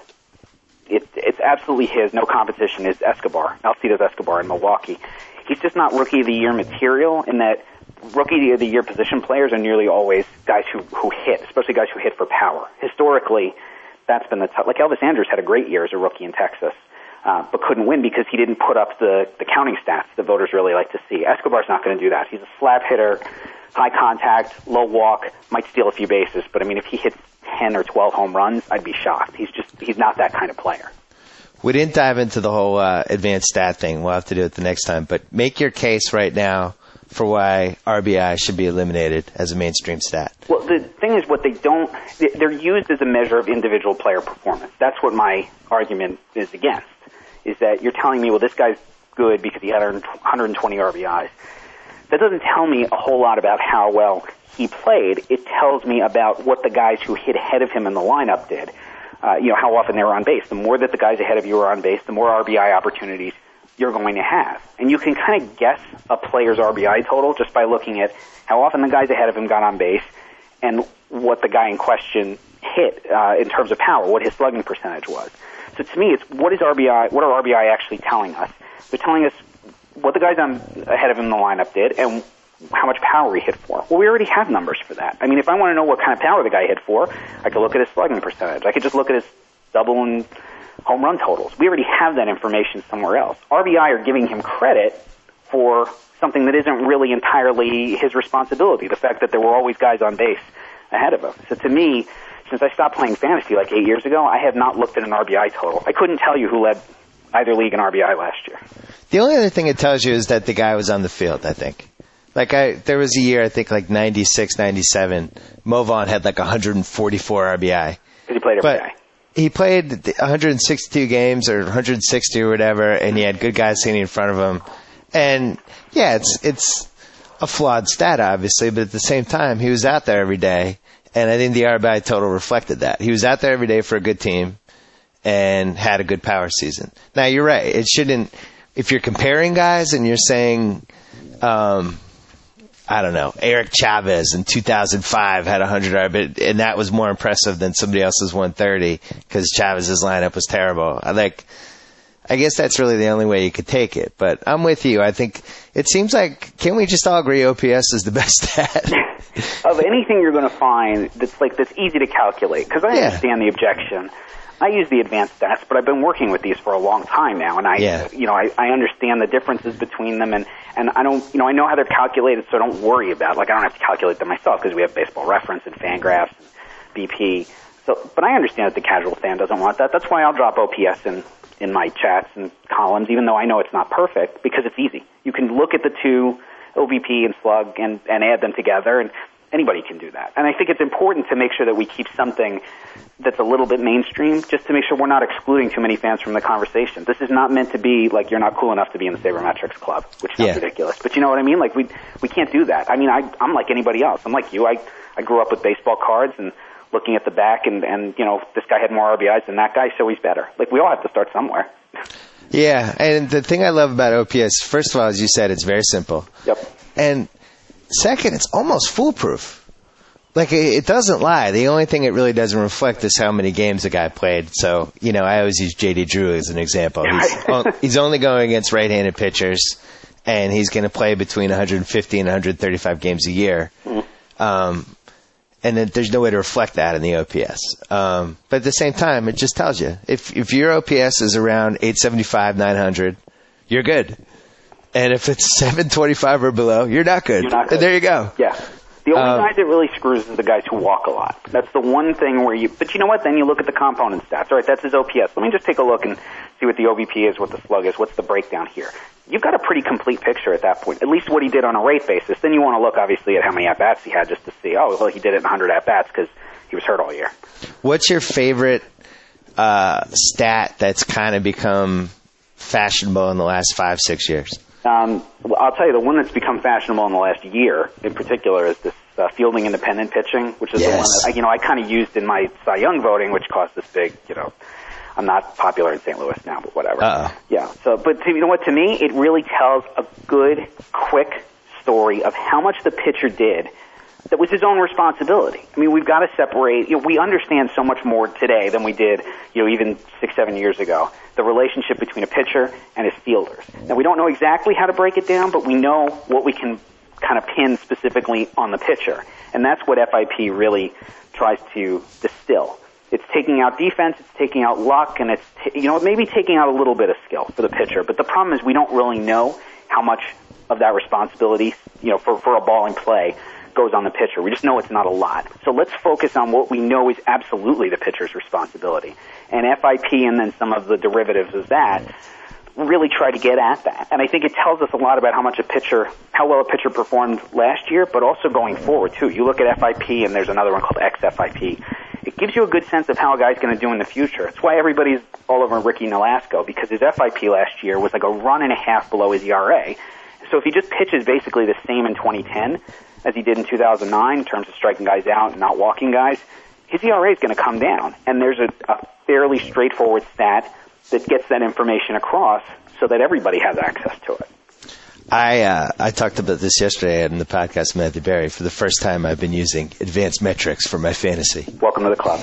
it, it's absolutely his, no competition, is Escobar, Alcides Escobar in Milwaukee. He's just not Rookie of the Year material in that Rookie of the Year position players are nearly always guys who, who hit, especially guys who hit for power. Historically, that's been the tough. Like Elvis Andrus had a great year as a rookie in Texas, uh, but couldn't win because he didn't put up the, the counting stats that voters really like to see. Escobar's not going to do that. He's a slap hitter, high contact, low walk, might steal a few bases, but I mean, if he hits ten or twelve home runs, I'd be shocked. He's just, he's not that kind of player. We didn't dive into the whole uh, advanced stat thing. We'll have to do it the next time. But make your case right now for why R B I should be eliminated as a mainstream stat. Well, the thing is, what they don't, they're used as a measure of individual player performance. That's what my argument is against, is that you're telling me, well, this guy's good because he had one hundred twenty R B Is. That doesn't tell me a whole lot about how well he played. It tells me about what the guys who hit ahead of him in the lineup did. Uh, you know, how often they were on base. The more that the guys ahead of you are on base, the more R B I opportunities you're going to have. And you can kind of guess a player's R B I total just by looking at how often the guys ahead of him got on base and what the guy in question hit uh, in terms of power, what his slugging percentage was. So to me, it's what is R B I, what are R B I actually telling us? They're telling us what the guys on ahead of him in the lineup did and how much power he hit for. Well, we already have numbers for that. I mean, if I want to know what kind of power the guy hit for, I could look at his slugging percentage. I could just look at his double and home run totals. We already have that information somewhere else. R B I are giving him credit for something that isn't really entirely his responsibility, the fact that there were always guys on base ahead of him. So to me, since I stopped playing fantasy like eight years ago, I have not looked at an R B I total. I couldn't tell you who led either league in R B I last year. The only other thing it tells you is that the guy was on the field, I think. Like, I, there was a year, I think, like ninety-six, ninety-seven, Mo Vaughn had like one hundred forty-four R B I. Because he played every but day. He played one hundred sixty-two games or one hundred sixty or whatever, and he had good guys sitting in front of him. And, yeah, it's it's a flawed stat, obviously, but at the same time, he was out there every day, and I think the R B I total reflected that. He was out there every day for a good team and had a good power season. Now, you're right. It shouldn't, if you're comparing guys and you're saying, um, I don't know, Eric Chavez in two thousand five had one hundred R B I, and that was more impressive than somebody else's one thirty because Chavez's lineup was terrible. I like, I guess that's really the only way you could take it. But I'm with you. I think it seems like, can't we just all agree O P S is the best stat? Of anything you're going to find that's like that's easy to calculate, because I Yeah. understand the objection. I use the advanced stats, but I've been working with these for a long time now, and I, Yeah. you know, I, I understand the differences between them, and, and I don't, you know, I know how they're calculated, so I don't worry about it. Like, I don't have to calculate them myself because we have Baseball Reference and Fangraphs and B P. So, but I understand that the casual fan doesn't want that. That's why I'll drop O P S in, in my chats and columns, even though I know it's not perfect, because it's easy. You can look at the two, O B P and slug, and, and add them together, and anybody can do that. And I think it's important to make sure that we keep something that's a little bit mainstream, just to make sure we're not excluding too many fans from the conversation. This is not meant to be like you're not cool enough to be in the Sabermetrics Club, which sounds Yeah. ridiculous. But you know what I mean? Like we we can't do that. I mean, I, I'm like anybody else. I'm like you. I, I grew up with baseball cards and looking at the back, and, and you know, this guy had more R B Is than that guy, so he's better. Like we all have to start somewhere. Yeah, and the thing I love about O P S, first of all, as you said, it's very simple. Yep. And second, it's almost foolproof. Like, it, it doesn't lie. The only thing it really doesn't reflect is how many games a guy played. So, you know, I always use J D Drew as an example. He's, o- he's only going against right-handed pitchers, and he's going to play between one hundred fifty and one hundred thirty-five games a year. Um, and then there's no way to reflect that in the O P S. Um, but at the same time, it just tells you. If, if your O P S is around eight seventy-five, nine hundred, you're good. And if it's seven twenty-five or below, you're not good. You're not good. There you go. Yeah. The only Um, guys it really screws is the guys who walk a lot. That's the one thing where you, but you know what, then you look at the component stats. All right, that's his O P S. Let me just take a look and see what the O B P is, what the slug is, what's the breakdown here. You've got a pretty complete picture at that point, at least what he did on a rate basis. Then you want to look, obviously, at how many at-bats he had just to see, oh, well, he did it in one hundred at-bats because he was hurt all year. What's your favorite uh, stat that's kind of become fashionable in the last five, six years? Um, well, I'll tell you, the one that's become fashionable in the last year, in particular, is this uh, fielding independent pitching, which is Yes. the one that, you know, I kind of used in my Cy Young voting, which caused this big, you know, I'm not popular in Saint Louis now, but whatever. Uh-oh. Yeah. So, but to, you know what? To me, it really tells a good, quick story of how much the pitcher did that was his own responsibility. I mean, we've got to separate. You know, we understand so much more today than we did, you know, even six, seven years ago. The relationship between a pitcher and his fielders. Now, we don't know exactly how to break it down, but we know what we can kind of pin specifically on the pitcher, and that's what F I P really tries to distill. It's taking out defense, it's taking out luck, and it's, t- you know, maybe taking out a little bit of skill for the pitcher. But the problem is we don't really know how much of that responsibility, you know, for, for a ball in play goes on the pitcher. We just know it's not a lot. So let's focus on what we know is absolutely the pitcher's responsibility. And F I P and then some of the derivatives of that really try to get at that. And I think it tells us a lot about how much a pitcher, how well a pitcher performed last year, but also going forward too. You look at F I P, and there's another one called X F I P. It gives you a good sense of how a guy's going to do in the future. It's why everybody's all over Ricky Nolasco, because his F I P last year was like a run and a half below his E R A. So if he just pitches basically the same in twenty ten as he did in two thousand nine in terms of striking guys out and not walking guys, his E R A is going to come down. And there's a, a fairly straightforward stat that gets that information across so that everybody has access to it. I uh, I talked about this yesterday in the podcast with Matthew Berry. For the first time, I've been using advanced metrics for my fantasy. Welcome to the club.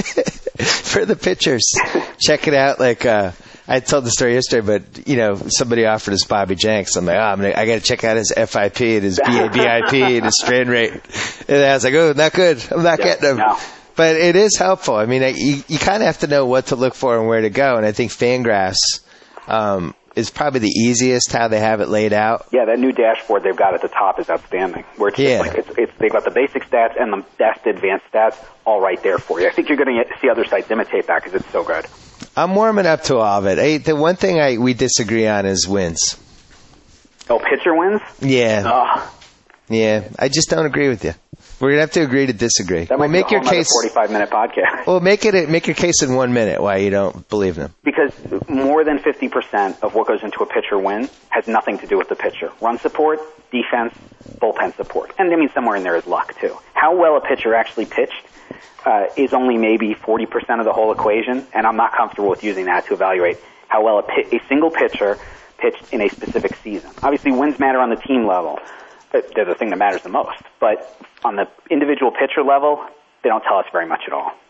For the pitchers. Check it out. Like, uh, I told the story yesterday, but, you know, somebody offered us Bobby Jenks. I'm like, oh, I'm gonna, I got to check out his F I P and his B A B I P and his strain rate. And I was like, oh, not good. I'm not Yeah, getting them. no. But it is helpful. I mean, you, you kind of have to know what to look for and where to go. And I think Fangraphs um, is probably the easiest how they have it laid out. Yeah, that new dashboard they've got at the top is outstanding. Where it's Yeah. just like it's, it's they've got the basic stats and the best advanced stats all right there for you. I think you're going to see other sites imitate that because it's so good. I'm warming up to all of it. Hey, the one thing I we disagree on is wins. Oh, pitcher wins? Yeah, Oh, yeah. I just don't agree with you. We're gonna have to agree to disagree. that Well, might make be a your whole nother case. forty-five minute podcast. Well, make it make your case in one minute why you don't believe them. Because more than fifty percent of what goes into a pitcher win has nothing to do with the pitcher. Run support, defense, bullpen support. And I mean, somewhere in there is luck, too. How well a pitcher actually pitched uh, is only maybe forty percent of the whole equation, and I'm not comfortable with using that to evaluate how well a, pi- a single pitcher pitched in a specific season. Obviously, wins matter on the team level. They're the thing that matters the most. But on the individual pitcher level, they don't tell us very much at all.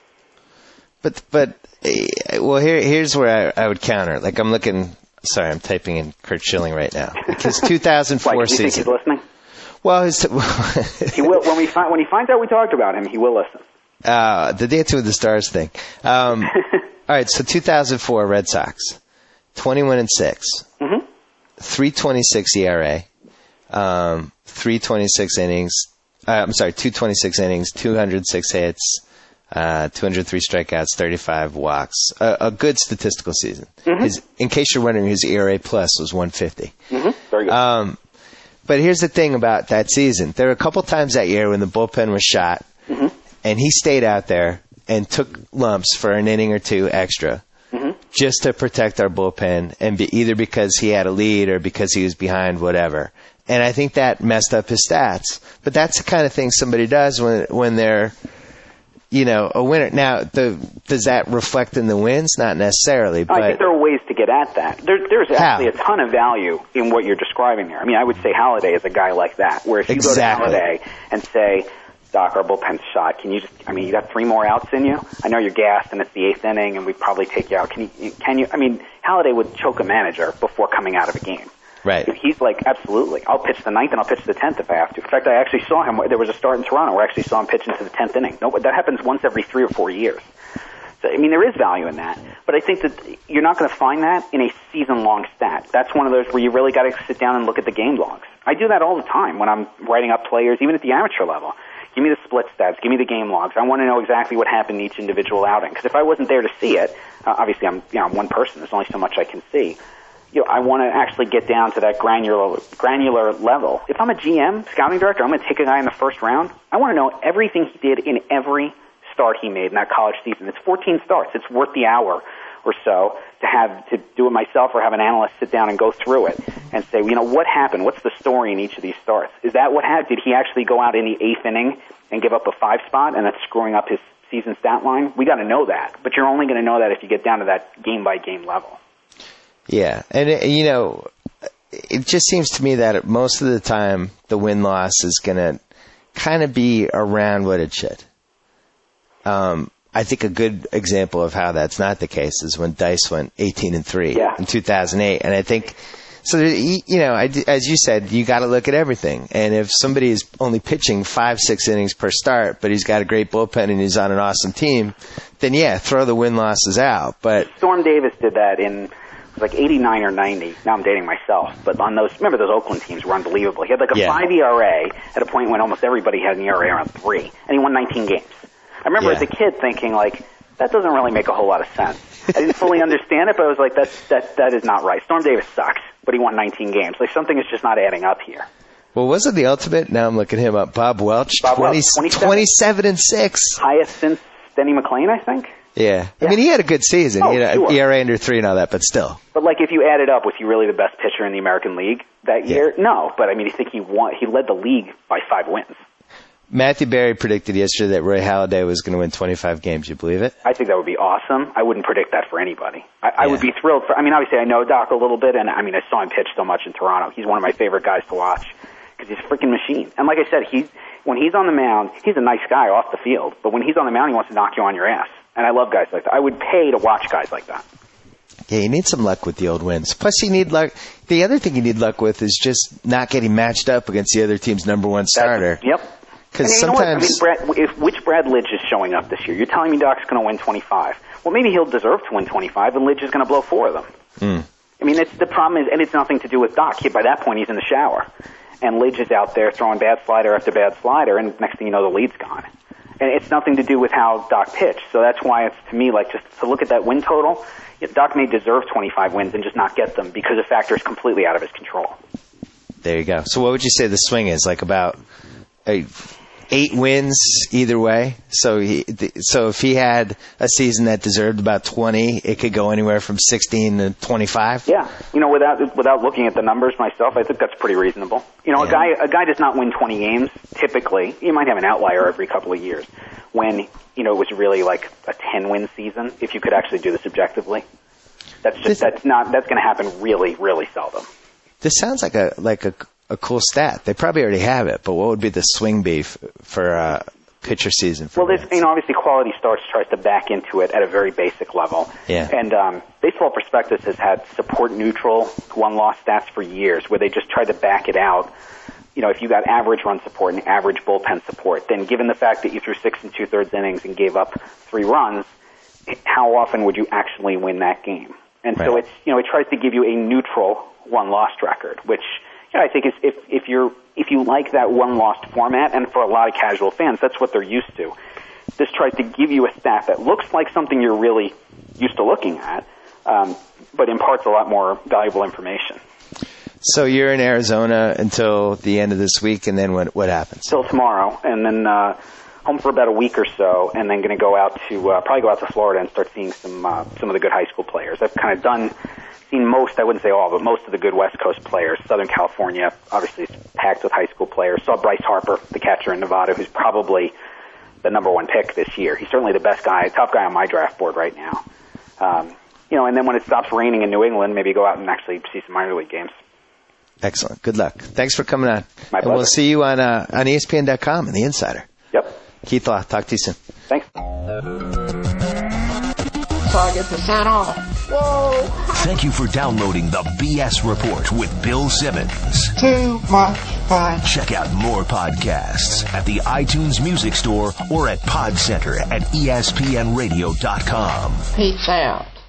But but uh, well, here here's where I, I would counter. Like I'm looking. Sorry, I'm typing in Curt Schilling right now. His two thousand four Why, do you think season. he's listening? Well, his He will. When we find when he finds out we talked about him, he will listen. uh, the Dancing with the Stars thing. Um, all right, so two thousand four Red Sox, twenty-one and six, Mm-hmm. three twenty-six E R A, um, three twenty-six innings. Uh, I'm sorry, two twenty-six innings, two hundred six hits, uh, two hundred three strikeouts, thirty-five walks. A, a good statistical season. Mm-hmm. His, in case you're wondering, his E R A plus was one fifty. Mm-hmm. Very good. Um, but here's the thing about that season. There were a couple times that year when the bullpen was shot, mm-hmm. and he stayed out there and took lumps for an inning or two extra Mm-hmm. just to protect our bullpen, and be, either because he had a lead or because he was behind, whatever. And I think that messed up his stats. But that's the kind of thing somebody does when when they're, you know, a winner. Now, the, does that reflect in the wins? Not necessarily. But I think there are ways to get at that. There, there's actually a ton of value in what you're describing there. I mean, I would say Halladay is a guy like that, where if you Exactly. go to Halladay and say, Doc, our bullpen's shot, can you just, I mean, you got three more outs in you? I know you're gassed and it's the eighth inning and we'd probably take you out. Can you, can you, I mean, Halladay would choke a manager before coming out of a game. Right. He's like, absolutely. I'll pitch the ninth and I'll pitch the tenth if I have to. In fact, I actually saw him. There was a start in Toronto where I actually saw him pitch into the tenth inning. No, that happens once every three or four years. So, I mean, there is value in that, but I think that you're not going to find that in a season-long stat. That's one of those where you really got to sit down and look at the game logs. I do that all the time when I'm writing up players, even at the amateur level. Give me the split stats. Give me the game logs. I want to know exactly what happened in each individual outing. Because if I wasn't there to see it, uh, obviously I'm, you know, I'm one person. There's only so much I can see. You know, I want to actually get down to that granular, granular level. If I'm a G M, scouting director, I'm going to take a guy in the first round. I want to know everything he did in every start he made in that college season. It's fourteen starts. It's worth the hour or so to have to do it myself or have an analyst sit down and go through it and say, you know, what happened? What's the story in each of these starts? Is that what happened? Did he actually go out in the eighth inning and give up a five spot and that's screwing up his season stat line? We got to know that, but you're only going to know that if you get down to that game by game level. Yeah, and it, you know, it just seems to me that most of the time the win-loss is going to kind of be around what it should. Um, I think a good example of how that's not the case is when Dice went eighteen and three yeah. in two thousand eight, and I think so. You know, as you said, you got to look at everything. And if somebody is only pitching five, six innings per start, but he's got a great bullpen and he's on an awesome team, then yeah, throw the win losses out. But Storm Davis did that in it was like eighty-nine or ninety. Now I'm dating myself, but on those, remember those Oakland teams were unbelievable. He had like a yeah. five E R A at a point when almost everybody had an E R A around three, and he won nineteen games. I remember yeah. as a kid thinking, like, that doesn't really make a whole lot of sense. I didn't fully understand it, but I was like, that's, that, that is not right. Storm Davis sucks, but he won nineteen games. Like, something is just not adding up here. Well, wasn't the ultimate? Now I'm looking him up. Bob Welch, Bob twenty, Welch twenty-seven. twenty-seven and six. Highest since Denny McClain, I think. Yeah. yeah. I mean, he had a good season. Oh, he had sure. an E R A under three and all that, but still. But, like, if you add it up, was he really the best pitcher in the American League that yeah. year? No, but, I mean, you think he won, he led the league by five wins. Matthew Berry predicted yesterday that Roy Halladay was going to win twenty-five games. You believe it? I think that would be awesome. I wouldn't predict that for anybody. I, I yeah. would be thrilled for, I mean, obviously I know Doc a little bit, and I mean, I saw him pitch so much in Toronto. He's one of my favorite guys to watch because he's a freaking machine. And like I said, he, when he's on the mound, he's a nice guy off the field, but when he's on the mound, he wants to knock you on your ass. And I love guys like that. I would pay to watch guys like that. Yeah, you need some luck with the old wins. Plus, you need luck. The other thing you need luck with is just not getting matched up against the other team's number one starter. That's, yep. Because sometimes, you know I mean, Brad, if which Brad Lidge is showing up this year? You're telling me Doc's going to win twenty-five. Well, maybe he'll deserve to win twenty-five, and Lidge is going to blow four of them. Mm. I mean, it's the problem is, and it's nothing to do with Doc. He, by that point, he's in the shower, and Lidge is out there throwing bad slider after bad slider, and next thing you know, the lead's gone. And it's nothing to do with how Doc pitched. So that's why it's, to me, like, just to look at that win total, Doc may deserve twenty-five wins and just not get them because a factor is completely out of his control. There you go. So what would you say the swing is? Like about a, eight wins either way? So he, so if he had a season that deserved about twenty, it could go anywhere from sixteen to twenty-five? Yeah. You know, without without looking at the numbers myself, I think that's pretty reasonable. You know, yeah. a guy a guy does not win twenty games typically. You might have an outlier every couple of years when, you know, it was really like a ten-win season, if you could actually do this objectively. That's just, this, that's not, that's going to happen really, really seldom. This sounds like a, like a, a cool stat. They probably already have it, but what would be the swing be for uh pitcher season? For well, there's, you know, obviously Quality Starts tries to back into it at a very basic level. Yeah. And um, Baseball Prospectus has had support neutral one-loss stats for years where they just tried to back it out. You know, if you got average run support and average bullpen support, then given the fact that you threw six and two-thirds innings and gave up three runs, how often would you actually win that game? And right. so it's, you know, it tries to give you a neutral one-loss record, which, you know, I think is if, if you're, if you like that one-loss format, and for a lot of casual fans, that's what they're used to. This tries to give you a stat that looks like something you're really used to looking at, um, but imparts a lot more valuable information. So you're in Arizona until the end of this week, and then what, what happens? Till tomorrow, and then uh, home for about a week or so, and then going to go out to uh, probably go out to Florida and start seeing some uh, some of the good high school players. I've kind of done seen most, I wouldn't say all, but most of the good West Coast players. Southern California, obviously, is packed with high school players. Saw Bryce Harper, the catcher in Nevada, who's probably the number one pick this year. He's certainly the best guy, top guy on my draft board right now. Um, you know, and then when it stops raining in New England, maybe go out and actually see some minor league games. Excellent. Good luck. Thanks for coming on. My and pleasure. We'll see you on uh, on E S P N dot com and The Insider. Yep. Keith Law, talk to you soon. Thanks. So I get to sign off. Whoa. Thank you for downloading the B S Report with Bill Simmons. Too much fun. Check out more podcasts at the iTunes Music Store or at Pod Center at E S P N radio dot com. Peace out.